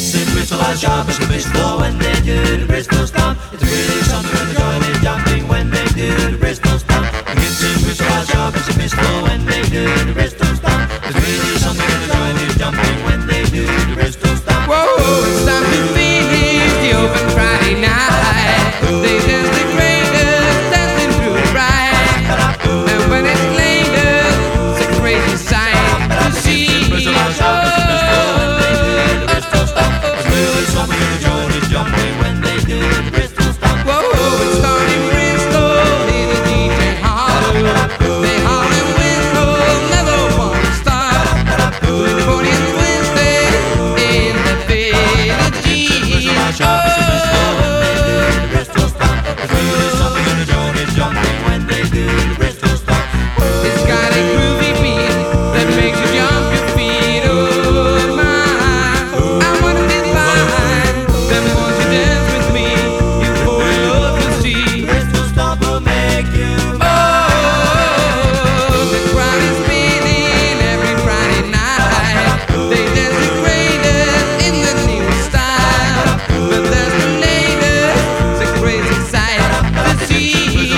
kids in Bristol are sharp as a Bristol when they do the Bristol stomp. It's really something when the joint is jumping when they do the Bristol stomp. The kids in Bristol are sharp as a Bristol when they do the Bristol stomp. It's really something when the joint is jumping when they do the Bristol stomp. Whoa, it's time to finish the open Friday night. They dance the greatest, dancing through the ride. And when it's later, it's a crazy sight to see. Bristol are sharp as a Bristol when they do the Bristol stomp. It's really something when the joint is jumping when they do the Bristol stomp. Whoa, it's starting Bristol, hear the DJ holler. They holler and whistle, never want to stop. 40th Wednesday in the village. Sharp as a Bristol when they do the Bristol stomp. It's really something when the joint is jumping when they do the Bristol stomp. It's got a groovy beat that makes you jump your feet. Oh my, I wanna be fine. Then won't you dance with me? You fall in love to see. Bristol stomp will make you Oh, the crowd is spinning every Friday night. They dance the greatest in the new style. But there's the latest, it's a crazy sight to see.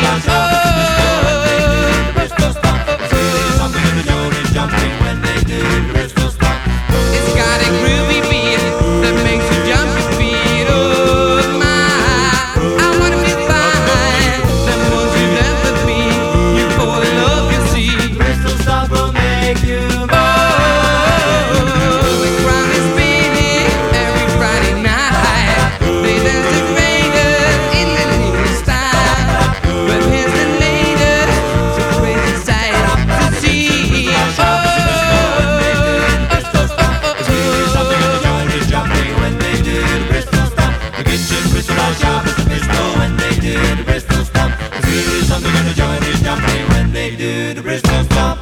Bristol stomp. It's really something when the joint is jumping when they do the Bristol stomp. It's got a groovy beat that makes you jump your feet. Oh my, I wanna be fine. Then won't you dance with me? You fall in love, you see. Bristol stomp will make you Oh, the crowd is spinning every Friday night. They dance the greatest in the new style. But here's the latest, it's a crazy sight to see. It's really something when the joint is jumping when they do the Bristol stomp. The kids in Bristol are sharp as a Bristol when they do the Bristol stomp. It's really something when the joint is jumping when they do the Bristol stomp.